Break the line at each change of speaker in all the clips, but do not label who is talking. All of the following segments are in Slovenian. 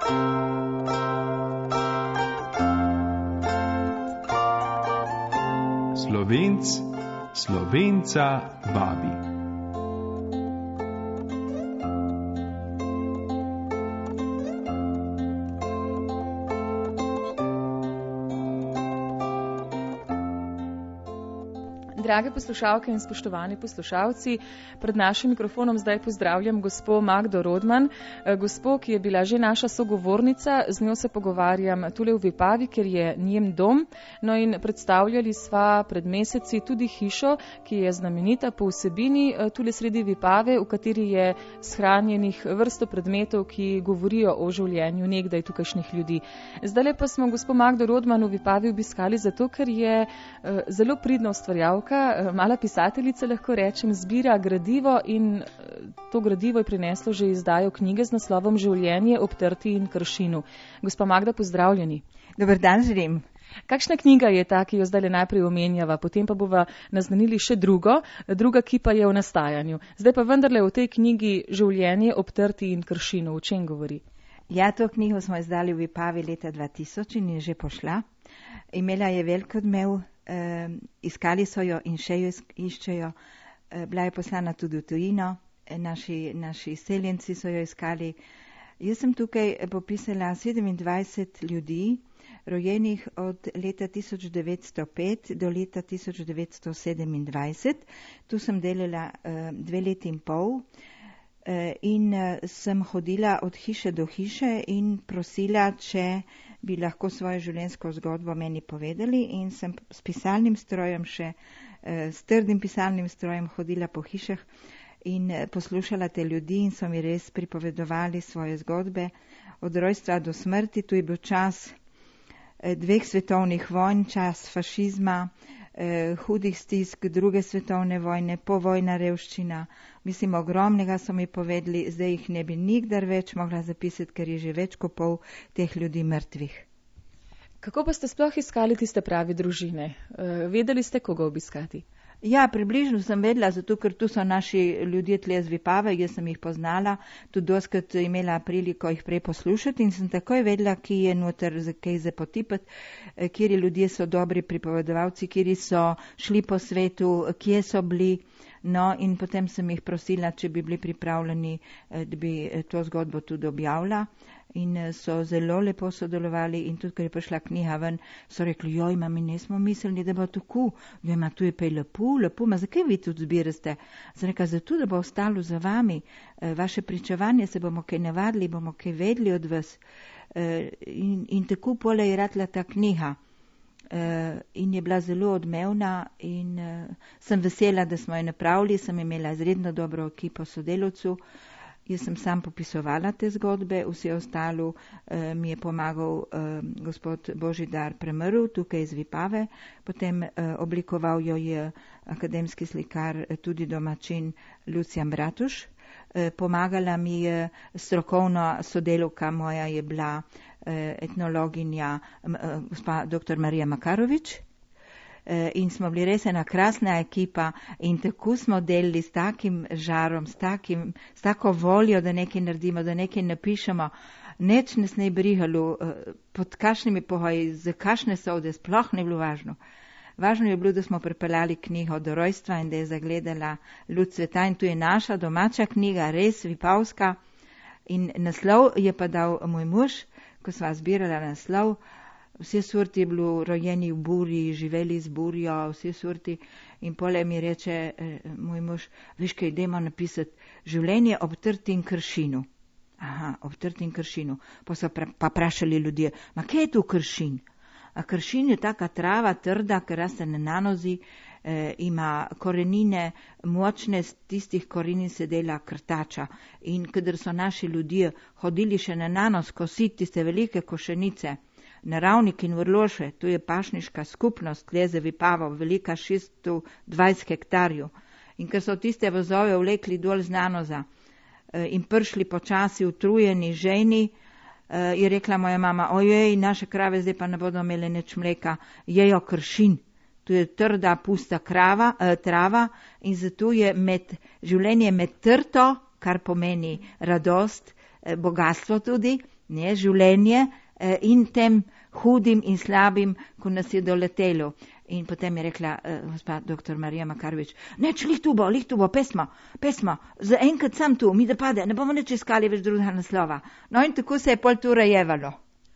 Slovenc Slovenca vabi.
Drage poslušalke in spoštovani poslušalci, pred našim mikrofonom zdaj pozdravljam gospo Magdo Rodman, gospo, ki je bila že naša sogovornica, z njo se pogovarjam tule v Vipavi, ker je njen dom. No in predstavljali sva pred meseci tudi hišo, ki je znamenita po vsebini tule sredi Vipave, v kateri je shranjenih vrsto predmetov, ki govorijo o življenju nekdaj tukajšnjih ljudi. Zdaj pa smo gospo Magdo Rodman v Vipavi obiskali zato, ker je zelo pridna ustvarjalka, mala pisateljica, lahko rečem, zbira gradivo in to gradivo je prineslo že izdajo knjige z naslovom Življenje ob trti in kršinu. Gospa Magda, pozdravljeni.
Dober dan želim.
Kakšna knjiga je ta, ki jo zdaj najprej omenjava, potem pa bova naznanili še druga, ki pa je v nastajanju. Zdaj pa vendarle v tej knjigi Življenje ob trti in kršinu. O čem govori?
Ja, to knjigo smo izdali v Vipavi leta 2000 in je že pošla. Imela je velik odmev. Iskali so jo in še jo iščejo. Bila je poslana tudi v tujino, naši izseljenci so jo iskali. Jaz sem tukaj popisala 27 ljudi, rojenih od leta 1905 do leta 1927. Tu sem delala 2 leti in pol in sem hodila od hiše do hiše in prosila, če bi lahko svojo življenjsko zgodbo meni povedali, in sem s pisalnim strojem s trdim pisalnim strojem hodila po hišah in poslušala te ljudi in so mi res pripovedovali svoje zgodbe od rojstva do smrti. Tu je bil čas 2 svetovnih vojn, čas fašizma, hudih stisk, 2. svetovne vojne, povojna revščina. Mislim, ogromnega so mi povedali, zdaj jih ne bi nikdar več mogla zapisati, ker je že več kot pol teh ljudi mrtvih.
Kako pa ste sploh iskali tiste prave družine? Vedeli ste, koga obiskati?
Ja, približno sem vedela, zato ker tu so naši ljudje tle z Vipave, jaz sem jih poznala, tudi doskrat imela priliko jih prej poslušati in sem takoj vedela, ki je noter za kaj zapotipati, kjeri ljudje so dobri pripovedovalci, kjeri so šli po svetu, kje so bili. No, in potem sem jih prosila, če bi bili pripravljeni, da bi to zgodbo tudi objavila. In so zelo lepo sodelovali in tudi, ko je prišla knjiga ven, so rekli, joj, mi nismo mislili, da bo tako, da tu je pa lepo, ma zakaj vi tudi zbirate? Sem rekla, zato, da bo ostalo za vami, vaše pričevanje, se bomo kaj navadili, bomo kaj vedeli od vas. In tako pole je ratla ta knjiga. In je bila zelo odmevna in sem vesela, da smo jo napravili, sem imela izredno dobro ekipo sodelavcev. Jaz sem sam popisovala te zgodbe, vse ostalo mi je pomagal gospod Božidar Premrl, tukaj iz Vipave, potem oblikoval jo je akademski slikar, tudi domačin Lucijan Bratuš. Pomagala mi je strokovna sodelavka moja, je bila etnologinja gospa dr. Marija Makarovič. In smo bili res ena krasna ekipa in tako smo delili s takim žarom, s tako voljo, da nekaj naredimo, da nekaj napišemo. Neč nas ne brigalo, pod kakšnimi pogoji, za kakšne sode, sploh ne bilo važno. Važno je bilo, da smo pripeljali knjigo do rojstva in da je zagledala luč sveta, in tu je naša domača knjiga, res vipavska. In naslov je pa dal moj mož, ko sva zbirala naslov. Vse sorti je bilo rojeni v burji, živeli z burjo, vse sorti. In pole mi reče moj mož, veš kaj, idemo napisati Življenje ob trti in kršinu. Aha, ob trti in kršinu. Pa so pa vprašali ljudje, ma kaj je to kršin? A kršin je taka trava, trda, ker raste na nanozi, ima korenine močne, z tistih korenin se dela krtača. In kadar so naši ljudje hodili še na nanos kositi tiste velike košenice, Naravnik in Vrloše, tu je pašniška skupnost, Leze Vipavo, velika 620 hektarjev. In ker so tiste vozove vlekli dol z nanoza in prišli počasi utrujeni ženi, je rekla moja mama, ojej, naše krave zdaj pa ne bodo imele nič mleka, jejo kršin. Tu je trda, pusta trava in zato je življenje med trto, kar pomeni radost, bogatstvo tudi, ne, življenje in tem hudim in slabim, ko nas je doletelo. In potem je rekla gospa dr. Marija Makarovič, neč, lih tu bo, pesma, za enkrat sam tu, mi da pade, ne bomo neč iskali več drugega naslova. No in tako se je pol tu rajevalo.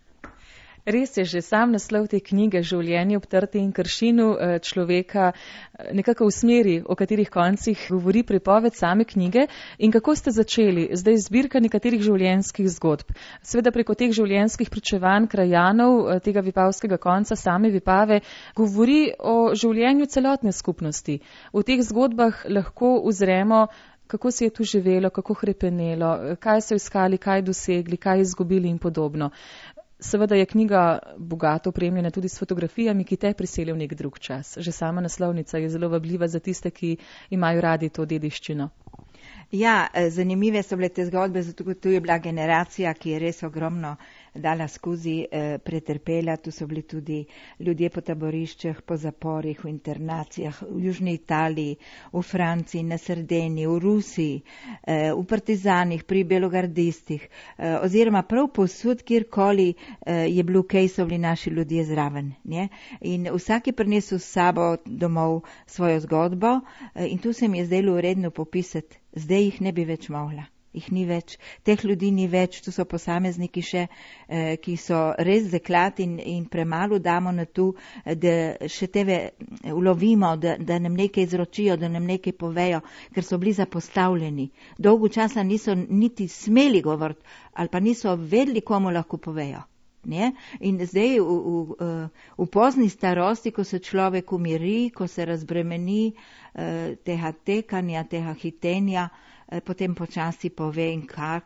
Res je, že sam naslov te knjige Življenje ob trti in kršinu človeka nekako v smeri, o katerih koncih govori pripoved same knjige. In kako ste začeli? Zdaj zbirka nekaterih življenjskih zgodb. Seveda preko teh življenjskih pričevanj krajanov tega vipavskega konca, same Vipave, govori o življenju celotne skupnosti. V teh zgodbah lahko uzremo, kako se je tu živelo, kako hrepenelo, kaj so iskali, kaj dosegli, kaj izgubili in podobno. Seveda je knjiga bogato opremljena tudi s fotografijami, ki te priselijo v nek drug čas. Že sama naslovnica je zelo vabljiva za tiste, ki imajo radi to dediščino.
Ja, zanimive so bile te zgodbe, zato tu je bila generacija, ki je res ogromno dala skozi, pretrpela. Tu so bili tudi ljudje po taboriščih, po zaporih, v internacijah, v Južni Italiji, v Franciji, na Sardini, v Rusiji, v partizanih, pri belogardistih, oziroma prav povsod, kjerkoli je bilo kaj, so bili naši ljudje zraven. Ne? In vsak je prinesel s sabo domov svojo zgodbo in tu se mi je zdelo vredno popisati. Zdaj jih ne bi več mogla. Jih ni več, teh ljudi ni več, tu so posamezniki še, ki so res zaklat in premalo damo na to, da še tebe ulovimo, da nam nekaj izročijo, da nam nekaj povejo, ker so bili zapostavljeni. Dolgo časa niso niti smeli govoriti ali pa niso vedeli, komu lahko povejo. Ne? In zdaj v pozni starosti, ko se človek umiri, ko se razbremeni tega tekanja, tega hitenja, potem počasi pove in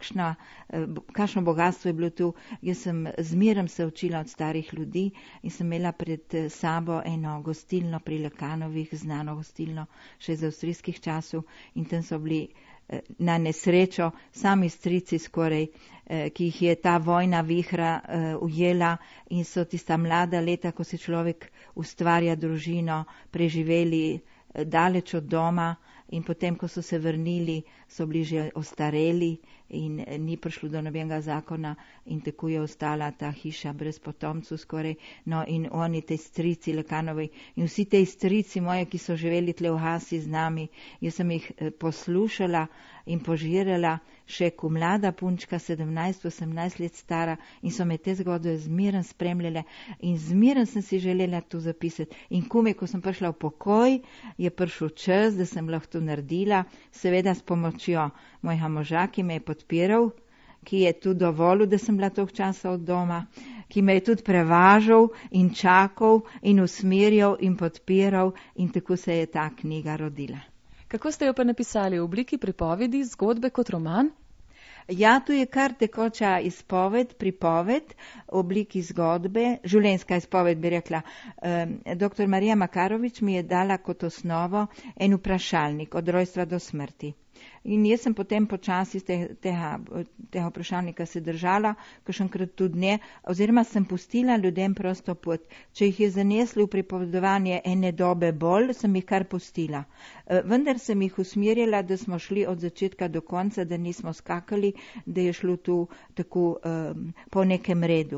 kakšno bogatstvo je bilo tu. Jaz sem zmeraj se učila od starih ljudi in sem imela pred sabo eno gostilno pri Lekanovih, znano gostilno še iz avstrijskih časov, in tam so bili na nesrečo sami strici skoraj, ki jih je ta vojna vihra ujela, in so tista mlada leta, ko se človek ustvarja družino, preživeli daleč od doma, in potem, ko so se vrnili, so bili že ostareli in ni prišlo do nobenega zakona in tako je ostala ta hiša brez potomcev skoraj. No in oni, tej strici Lekanovi in vsi tej strici moje, ki so živeli tle v Hasi z nami, jaz sem jih poslušala in požirala še ko mlada punčka, 17-18 let stara, in so me te zgodbe zmeraj spremljale in zmeraj sem si želela to zapisati. In kume, ko sem prišla v pokoj, je prišel čas, da sem lahko to naredila, seveda s pomočjo mojega moža, ki me je podpiral, ki je tudi dovolil, da sem bila toliko časa od doma, ki me je tudi prevažal in čakal in usmerjal in podpiral, in tako se je ta knjiga rodila.
Kako ste jo pa napisali? V obliki pripovedi, zgodbe kot roman?
Ja, tu je kar tekoča izpoved, pripoved v obliki zgodbe, življenjska izpoved bi rekla. Dr. Marija Makarovič mi je dala kot osnovo en vprašalnik od rojstva do smrti. In jaz sem potem počasi tega vprašalnika se držala, kakšenkrat tudi ne, oziroma sem pustila ljudem prosto pot. Če jih je zaneslo v pripovedovanje ene dobe bolj, sem jih kar pustila. Vendar sem jih usmerjala, da smo šli od začetka do konca, da nismo skakali, da je šlo tu tako po nekem redu.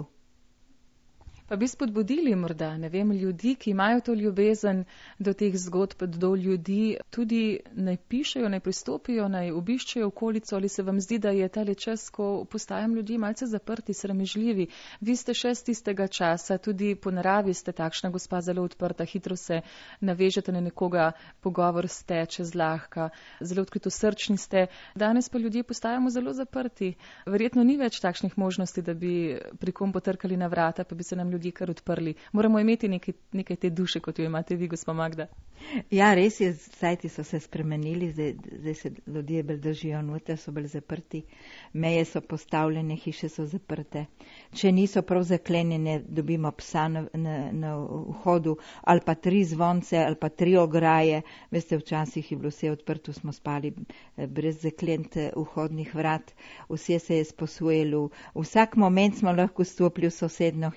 Pa bi spodbudili morda, ne vem, ljudi, ki imajo to ljubezen do teh zgodb, do ljudi, tudi naj pišejo, naj pristopijo, naj obiščejo okolico, ali se vam zdi, da je tale čas, ko postajam ljudi malce zaprti, sramežljivi. Vi ste še z tistega časa, tudi po naravi ste takšna gospa, zelo odprta, hitro se navežete na nekoga, pogovor steče zlahka, zelo odkritosrčni ste. Danes pa ljudje postajamo zelo zaprti. Verjetno ni več takšnih možnosti, da bi pri kom potrkali na vrata, pa bi se nam ljudje kar odprli. Moramo imeti nekaj te duše, kot jo imate vi, gospa Magda.
Ja, res je, sajti so se spremenili, zdaj se ljudje bolj držijo noter, so bolj zaprti, meje so postavljene, hiše so zaprte. Če niso prav zaklenjene, dobimo psa na vhodu, ali pa 3 zvonce, ali pa 3 ograje. Veste, včasih je bilo vse odprto, smo spali brez zaklent vhodnih vrat, vse se je sposojilo. Vsak moment smo lahko stopili v sosedno hišo.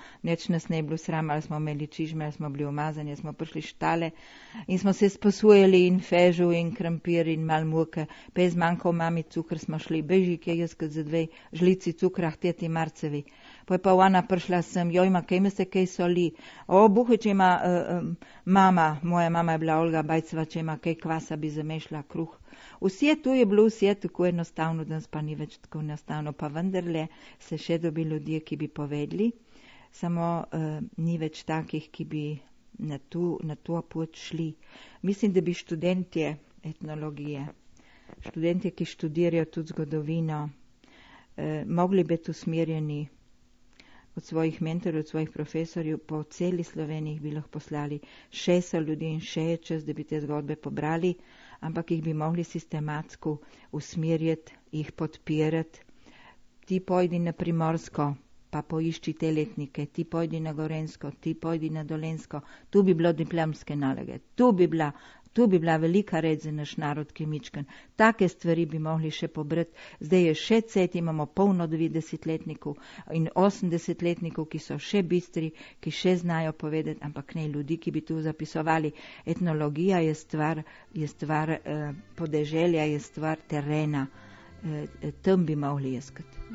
nič nas ne je bilo sram, ali smo imeli čižme, ali smo bili umazani, smo prišli štale in smo se sposujali in fežu in krampir in mal muke, pa je zmanjkal mami cukr, smo šli, beži, kje jaz kot za 2 žlici cukra, teti Marcevi. Pa je pa ona prišla sem, jojma, kaj me se kaj soli, buhe, če ima moja mama je bila Olga Bajceva, če ima kaj kvasa, bi zamešla kruh. Vse tu je bilo, vse tako enostavno, danes pa ni več tako enostavno, pa vendarle se še dobi ljudje, ki bi povedali, samo ni več takih, ki bi na to pot šli. Mislim, da bi študentje etnologije, študentje, ki študirajo tudi zgodovino, mogli biti usmerjeni od svojih mentorjev, od svojih profesorjev, po celi Sloveniji bi lahko poslali. Še so ljudje in še je čas, da bi te zgodbe pobrali, ampak jih bi mogli sistematsko usmerjati, jih podpirati. Ti pojdi na Primorsko, pa poišči te letnike, ti pojdi na Gorensko, ti pojdi na Dolensko. Tu bi bilo diplomske naloge, tu bi bila velika red za naš narod, ki mičkan. Take stvari bi mogli še pobrati. Zdaj je še cet, imamo polno 90-letnikov in 80-letnikov, ki so še bistri, ki še znajo povedati, ampak ne ljudi, ki bi tu zapisovali. Etnologija je stvar podeželja, je stvar terena. Tam bi mogli iskati.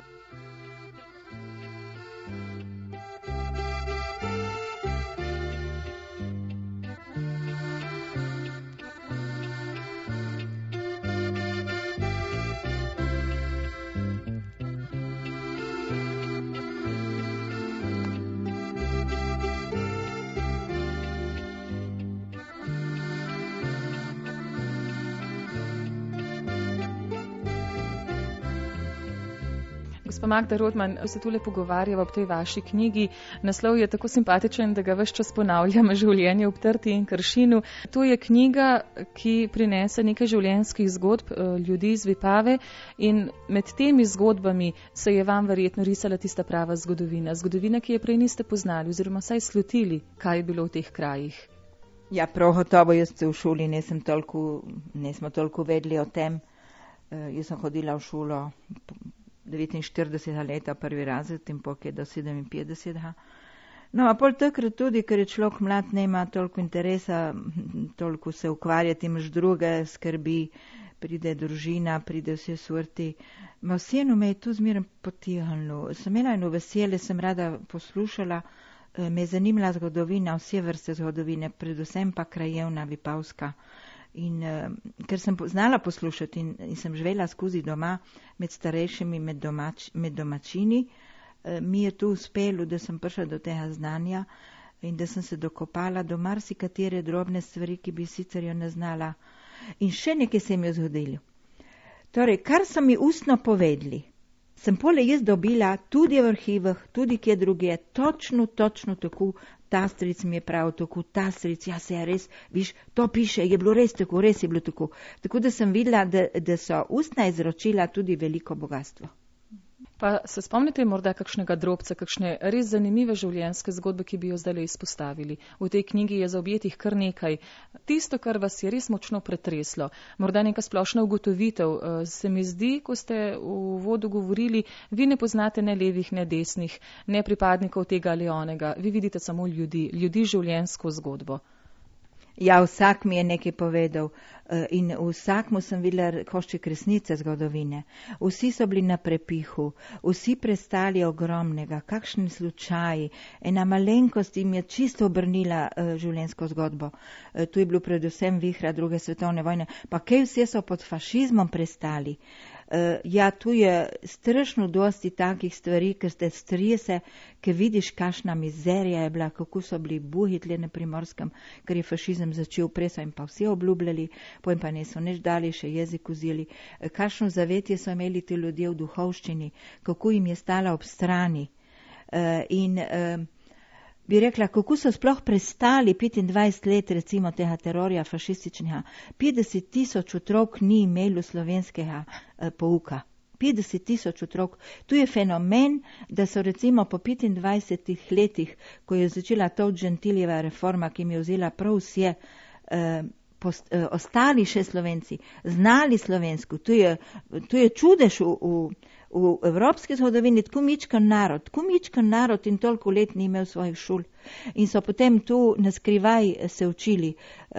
Gospa Magda Rodman, se tule pogovarjava ob tej vaši knjigi. Naslov je tako simpatičen, da ga ves čas ponavljam, Življenje ob trti in kršinu. To je knjiga, ki prinese nekaj življenjskih zgodb ljudi iz Vipave in med temi zgodbami se je vam verjetno risala tista prava zgodovina. Zgodovina, ki je prej niste poznali oziroma saj slutili, kaj je bilo v teh krajih.
Ja, prav gotovo, jaz se v šoli nismo toliko vedeli o tem. Jaz sem hodila v šolo 49 leta, prvi razred, in pok je do 57. No, a pol takrat tudi, ker je človek mlad, nema toliko interesa, toliko se ukvarjati, imaš druge skrbi, pride družina, pride vse sorti. Ma vseeno me je tu zmeraj potihnilo. Sem imela eno veselje, sem rada poslušala, me je zanimala zgodovina, vse vrste zgodovine, predvsem pa krajevna, vipavska. In ker sem znala poslušati in sem živela skozi doma med starejšimi, med domačini, mi je tu uspelo, da sem prišla do tega znanja in da sem se dokopala do marsikatere drobne stvari, ki bi sicer jo ne znala. In še nekaj se mi je zgodilo. Torej, kar so mi ustno povedali, sem pole jaz dobila tudi v arhivih, tudi kje druge, točno tako. Ta stric mi je prav tako, ta stric, ja se je res, viš, to piše, je bilo res tako, res je bilo tako. Tako da sem videla, da so ustna izročila tudi veliko bogatstvo.
Pa se spomnite morda kakšnega drobca, kakšne res zanimive življenjske zgodbe, ki bi jo zdaj izpostavili? V tej knjigi je zaobjetih kar nekaj. Tisto, kar vas je res močno pretreslo, morda neka splošna ugotovitev, se mi zdi, ko ste v uvodu govorili, vi ne poznate ne levih, ne desnih, ne pripadnikov tega ali onega, vi vidite samo ljudi življenjsko zgodbo.
Ja, vsak mi je nekaj povedal in vsakmu sem videla košček resnice zgodovine. Vsi so bili na prepihu, vsi prestali ogromnega, kakšni slučaji, ena malenkost jim je čisto obrnila življenjsko zgodbo. Tu je bilo predvsem vihra 2. svetovne vojne, pa kaj vse so pod fašizmom prestali. Ja, tu je strašno dosti takih stvari, ker ste strese, ker vidiš, kakšna mizerija je bila, kako so bili buhi tle na Primorskem, ker je fašizem začel, prej so jim pa vsi obljubljali, potem pa niso nič dali, še jezik vzeli. Kakšno zavetje so imeli ti ljudje v duhovščini, kako jim je stala ob strani. Bi rekla, kako so sploh prestali 25 let recimo tega terorja fašističnega. 50 000 otrok ni imelo slovenskega pouka. 50 000 otrok. Tu je fenomen, da so recimo po 25 letih, ko je začela ta Gentilijeva reforma, ki mi je vzela prav vse, ostali še Slovenci, znali slovensko. To je čudež v evropski zgodovini, tako mičkan narod in toliko let ni imel svojih šol. In so potem tu naskrivaj se učili.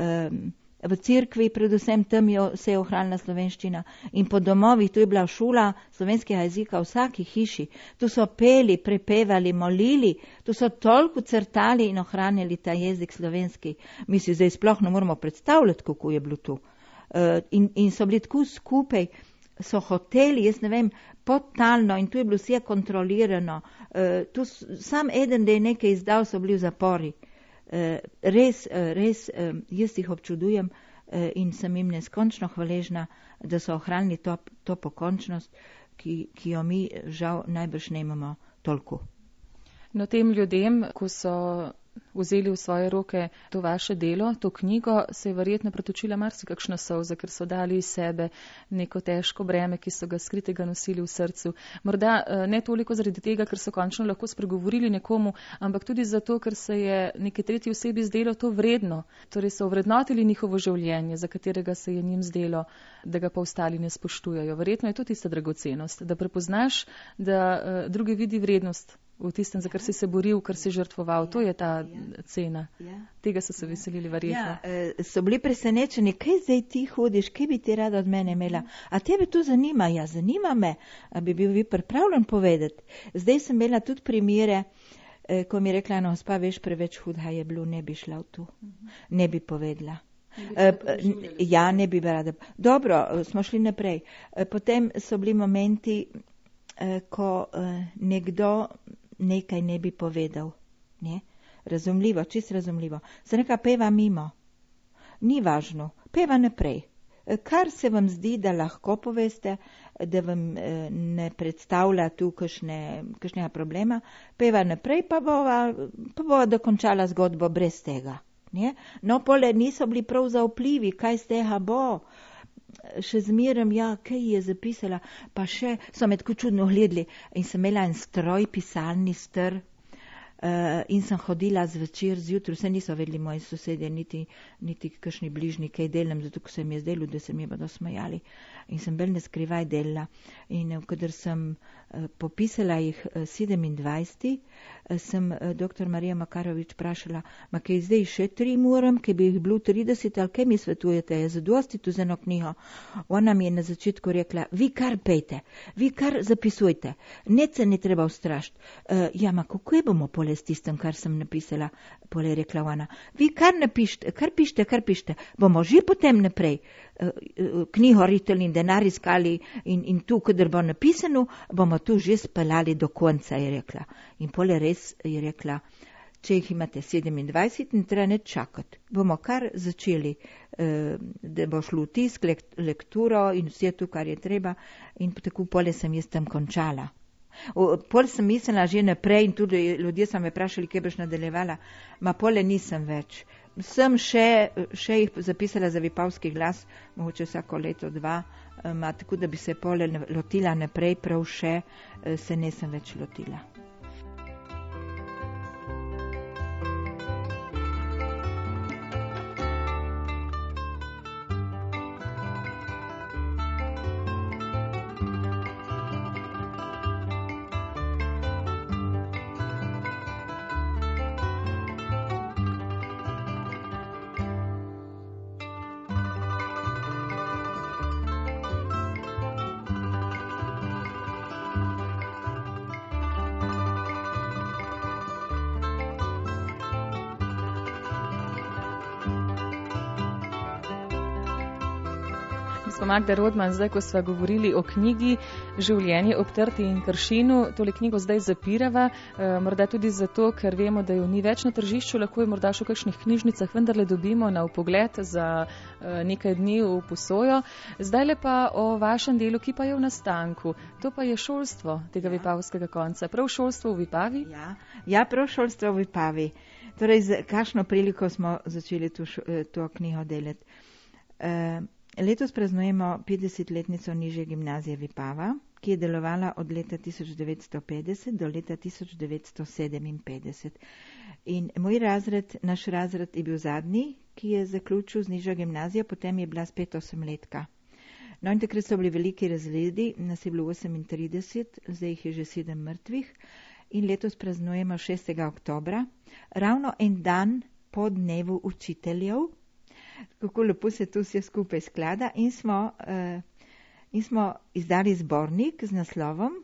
V cerkvi, predvsem tam se je ohranila slovenščina in po domovih, tu je bila šola slovenskega jezika v vsaki hiši. Tu so peli, prepevali, molili, tu so toliko crtali in ohranjali ta jezik slovenski. Mi si zdaj sploh ne moramo predstavljati, kako je bilo tu. In so bili tako skupaj, so hoteli, jaz ne vem, podtalno in tu je bilo vse kontrolirano. Tu sam eden, da je nekaj izdal, so bili v zapori. Res, jaz jih občudujem in sem jim neskončno hvaležna, da so ohranili to pokončnost, ki jo mi žal najbrž ne imamo toliko.
No, tem ljudem, ko so vzeli v svoje roke to vaše delo, to knjigo, se je verjetno pretočila marsikakšna solza, ker so dali iz sebe neko težko breme, ki so ga skritega nosili v srcu. Morda ne toliko zaradi tega, ker so končno lahko spregovorili nekomu, ampak tudi zato, ker se je neki tretji osebi zdelo to vredno. Torej so ovrednotili njihovo življenje, za katerega se je njim zdelo, da ga pa ostali ne spoštujejo. Verjetno je to tista dragocenost, da prepoznaš, da drugi vidi vrednost v tistem, za kar si se boril, kar si žrtvoval. To je ta cena. Tega so se veselili verjetno.
So bili presenečeni, kaj zdaj ti hodiš, kaj bi ti rada od mene imela. A tebe to zanima? Ja, zanima me. A bi bil vi pripravljen povedati? Zdaj sem imela tudi primere, ko mi je rekla, no, gospa, veš, preveč hudha je bilo, ne bi šla v to. Ne bi povedala. Ja, ne bi rada. Dobro, smo šli naprej. Potem so bili momenti, ko nekdo nekaj ne bi povedal. Ne? Razumljivo, čisto razumljivo. Se neka peva mimo. Ni važno. Peva naprej. Kar se vam zdi, da lahko poveste, da vam ne predstavlja tu kakšnega problema, peva naprej, pa bova dokončala zgodbo brez tega. Ne? No, pole niso bili prav zaupljivi, kaj z tega bo. Še zmerem, ja, kaj je zapisala, pa še so me tako čudno gledali in sem imela en stroj, pisalni star in sem hodila zvečer, zjutraj, vse niso vedeli moji sosedje, niti kakšni bližnji, kaj delam, zato ko se mi je zdelo, da se mi bodo smejali in sem bolj neskrivaj delala in kadar sem popisala jih 27, sem dr. Marija Makarovič vprašala, ma kaj zdaj še 3 moram, kaj bi jih bilo 30, ali kaj mi svetujete, je zadosti tu za eno knjigo. Ona mi je na začetku rekla, vi kar pejte, vi kar zapisujte, nič se ne treba ustrašiti. Ja, ma kako je bomo pole s tistem, kar sem napisala, pole je rekla ona, vi kar napišite, kar pišite, bomo že potem naprej knjigo ritali in denar iskali in tu, kadar bo napisano, bomo tu že speljali do konca, je rekla. In pole res je rekla, če jih imate 27, ne treba neč čakati. Bomo kar začeli, da bo šlo v tisk, lekturo in vse to, kar je treba. In tako pole sem jaz tam končala. Pol sem mislila že naprej in tudi ljudje so me vprašali, kje boš nadaljevala. Ma pole nisem več. Sem še jih zapisala za Vipavski glas, mogoče vsako leto 2, tako da bi se pole lotila naprej, prav še se nisem več lotila.
Magda Rodman, zdaj, ko sva govorili o knjigi Življenje ob Trti in Kršinu, tole knjigo zdaj zapirava, morda tudi zato, ker vemo, da jo ni več na tržišču, lahko jo morda še v kakšnih knjižnicah vendarle dobimo na vpogled za nekaj dni v posojo. Zdaj le pa o vašem delu, ki pa je v nastanku. To pa je šolstvo tega vipavskega konca. Prav šolstvo v Vipavi?
Ja, prav šolstvo v Vipavi. Torej, z kakšno priliko smo začeli to knjigo delati. Letos praznujemo 50-letnico nižje gimnazije Vipava, ki je delovala od leta 1950 do leta 1957. In naš razred je bil zadnji, ki je zaključil z nižjo gimnazijo, potem je bila spet 8-letka. No in takrat so bili veliki razredi, nas je bilo 38, zdaj jih je že 7 mrtvih in letos praznujemo 6. oktobra, ravno en dan po dnevu učiteljev. Kako lepo se tu vse skupaj sklada in smo izdali zbornik z naslovom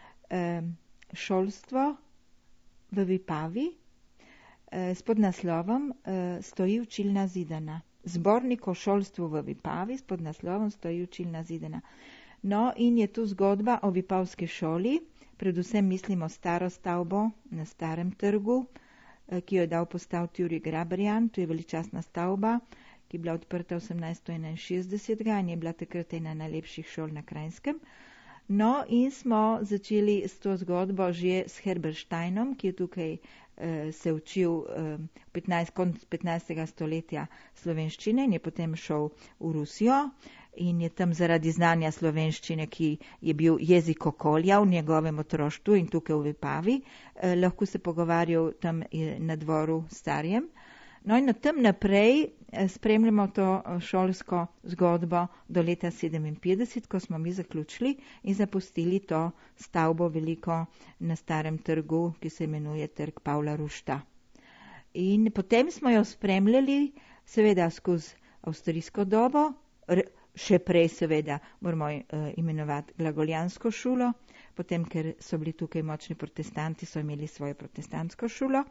Šolstvo v Vipavi, s podnaslovom Stoji učilna zidana. Zbornik o šolstvu v Vipavi s podnaslovom Stoji učilna zidana. No in je tu zgodba o vipavski šoli, predvsem mislimo staro stavbo na Starem trgu, ki jo je dal postaviti Jurij Grabarjan. To je veličastna stavba, ki je bila odprta 1861 in je bila takrat ena najlepših šol na Kranjskem. No in smo začeli s to zgodbo že s Herbersteinom, ki je tukaj se učil konec 15. stoletja slovenščine in je potem šel v Rusijo in je tam zaradi znanja slovenščine, ki je bil jezik okolja v njegovem otroštvu in tukaj v Vipavi, lahko se pogovarjal tam na dvoru starjem. No in od tam naprej spremljamo to šolsko zgodbo do leta 57, ko smo mi zaključili in zapustili to stavbo veliko na Starem trgu, ki se imenuje Trg Pavla Rušta. In potem smo jo spremljali seveda skozi avstrijsko dobo, še prej seveda moramo imenovati glagoljansko šolo, potem ker so bili tukaj močni protestanti, so imeli svojo protestantsko šolo.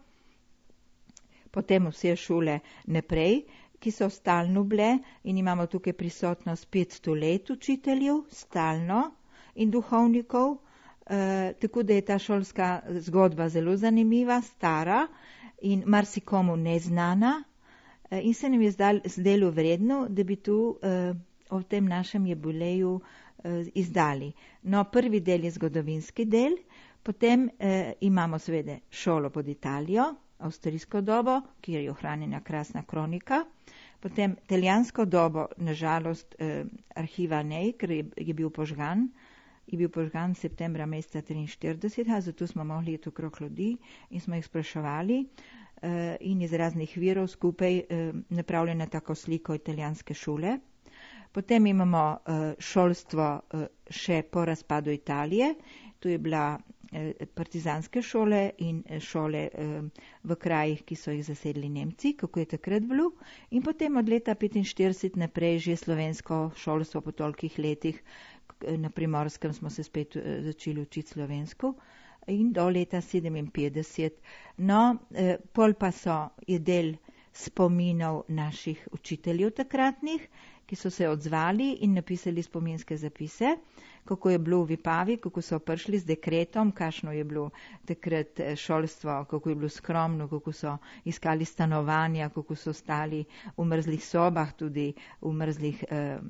Potem vse šole naprej, ki so stalno bile in imamo tukaj prisotnost 500 let učiteljev, stalno in duhovnikov, tako da je ta šolska zgodba zelo zanimiva, stara in marsikomu neznana in se nam je zdelo vredno, da bi tu o tem našem jubileju izdali. No, prvi del je zgodovinski del, potem imamo seveda šolo pod Italijo, avstrijsko dobo, kjer je ohranjena krasna kronika, potem italijansko dobo, nažalost arhiva ne, ker je bil požgan, septembra meseca 43, zato smo mogli iti okrog ljudi in smo jih spraševali in iz raznih virov skupaj napravljena tako sliko italijanske šole. Potem imamo šolstvo še po razpadu Italije, tu je bila partizanske šole in šole v krajih, ki so jih zasedli Nemci, kako je takrat bilo. In potem od leta 45 naprej že slovensko šolstvo po tolikih letih, na Primorskem smo se spet začeli učiti slovensko in do leta 57. No, pol pa je del spominov naših učiteljev takratnih, ki so se odzvali in napisali spominske zapise, kako je bilo v Vipavi, kako so prišli z dekretom, kakšno je bilo takrat šolstvo, kako je bilo skromno, kako so iskali stanovanja, kako so stali v mrzlih sobah, tudi v mrzlih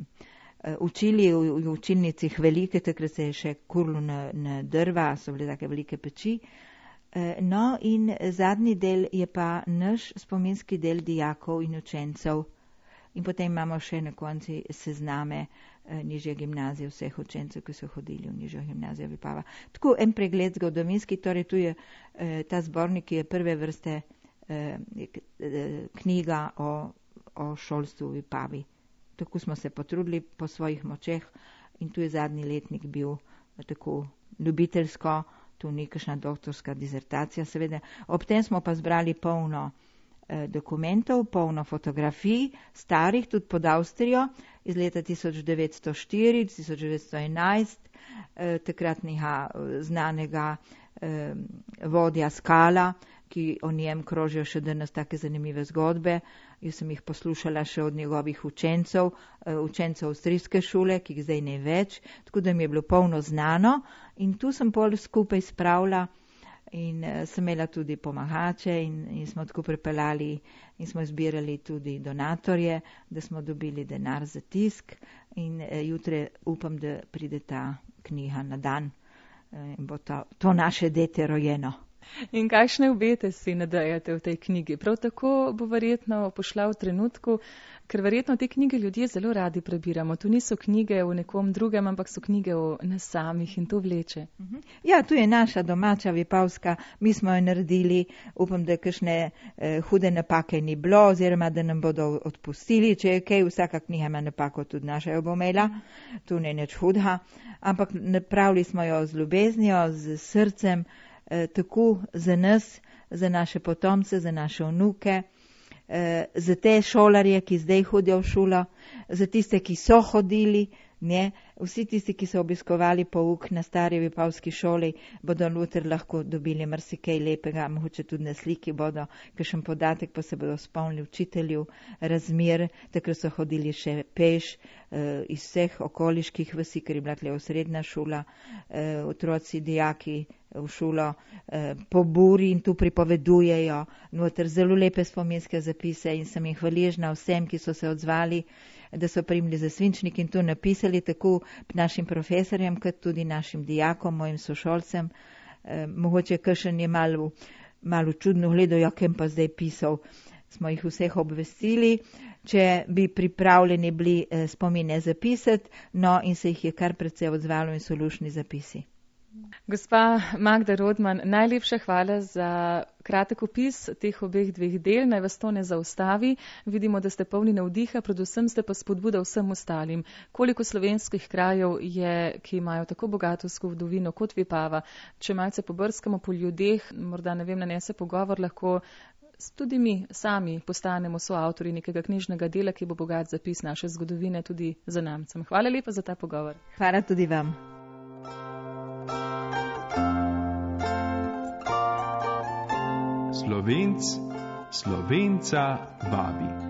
učili v učilnicah velike, takrat se je še kurlo na drva, so bile take velike peči. No in zadnji del je pa naš spominski del dijakov in učencev. In potem imamo še na konci sezname nižje gimnazije vseh učencev, ki so hodili v nižjo gimnazijo Vipava. Tako en pregled zgodovinski, torej tu je ta zbornik, ki je prve vrste knjiga o šolstvu v Vipavi. Tako smo se potrudili po svojih močeh in tu je zadnji letnik bil tako ljubiteljsko, tu ni kakšna doktorska dizertacija, seveda. Ob tem smo pa zbrali polno dokumentov, polno fotografij, starih, tudi pod Avstrijo, iz leta 1904, 1911, takratnega znanega vodja Skala, ki o njem krožijo še danes take zanimive zgodbe. Jaz sem jih poslušala še od njegovih učencev avstrijske šole, ki jih zdaj ne več, tako da mi je bilo polno znano in tu sem pol skupaj spravila in sem imela tudi pomagače in smo tako pripeljali in smo zbirali tudi donatorje, da smo dobili denar za tisk in jutri upam, da pride ta knjiga na dan in bo to naše dete rojeno.
In kakšne obete si nadejate v tej knjigi? Prav tako bo verjetno pošla v trenutku, ker verjetno te knjige ljudje zelo radi prebiramo. Tu niso knjige o nekom drugem, ampak so knjige o nas samih in to vleče.
Ja, tu je naša domača Vipavska, mi smo jo naredili, upam, da kakšne hude napake ni bilo, oziroma da nam bodo odpustili, če je kaj, vsaka knjiga ima napako, tudi naša jo bo imela, tu ne nič hudha, ampak napravili smo jo z ljubeznijo, z srcem, tako za nas, za naše potomce, za naše vnuke, za te šolarje, ki zdaj hodijo v šolo, za tiste, ki so hodili, ne, vsi tisti, ki so obiskovali pouk na stari Vipavski šoli, bodo noter lahko dobili marsikaj lepega, mogoče tudi na sliki bodo, kakšen podatek, pa se bodo spomnili učitelju razmer, takrat so hodili še peš iz vseh okoliških vasi, ker je bila tle osrednja šola, otroci, dijaki v šolo po buri in tu pripovedujejo noter zelo lepe spominske zapise in sem jih hvaležna vsem, ki so se odzvali, da so primili za svinčnik in to napisali tako našim profesorjem, kot tudi našim dijakom, mojim sošolcem. Mogoče kakšen je malo čudno gledal, ja, kem pa zdaj pisal. Smo jih vseh obvestili, če bi pripravljeni bili spomine zapisati, no in se jih je kar precej odzvalo in so lušni zapisi.
Gospa Magda Rodman, najlepša hvala za kratek opis teh obeh dveh del, naj vas to ne zaustavi. Vidimo, da ste polni navdiha, predvsem ste pa spodbuda vsem ostalim. Koliko slovenskih krajev je, ki imajo tako bogato zgodovino kot Vipava. Če malce pobrskamo po ljudeh, morda ne vem, nanese pogovor, lahko tudi mi sami postanemo soavtori nekega knjižnega dela, ki bo bogat zapis naše zgodovine tudi za namcem. Hvala lepa za ta pogovor.
Hvala tudi vam.
Slovenc Slovenca vabi.